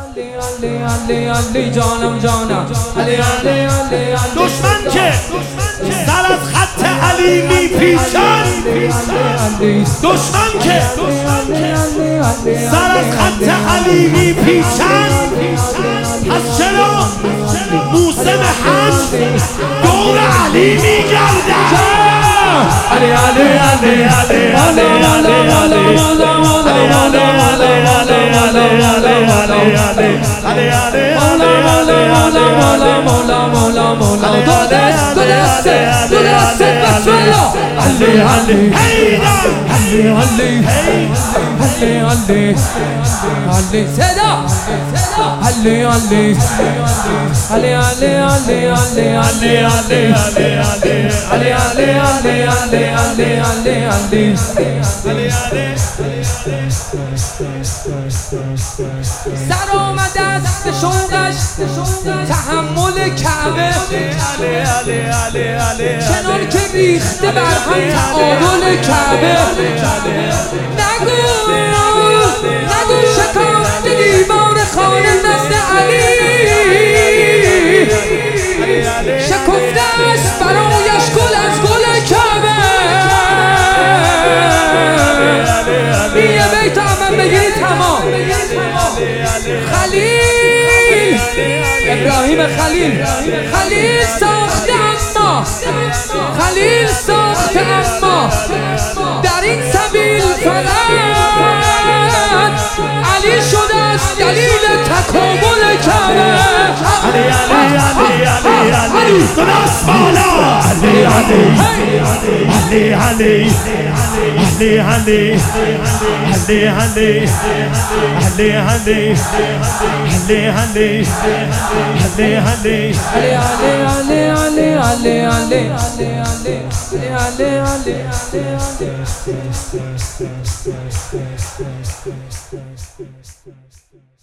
علی جانم جانم علی علی علی دشمن که سر از خط علی میپیچد، دشمن که سر از خط علی میپیچد، پس چرا موسم حج دور علی میگردد؟ علی علی علی علی علی سر آمده است شوقش تحمل کعبه، چنان که ریخته بر هم تعادل کعبه. نگو شکافت دیوار خانه دست علی، شکفته است برایش گل از گل کعبه. یه بیت هم بگیرید تمام. خلیل ابراهیم خلیل ساخته اما خلیل ساخته اما در این سبیل فقط علی شده است دلیل تکامل کعبه. علی علی علی علی علی دست بالا، علی علی علی علی علی علی علی علی علی علی علی علی علی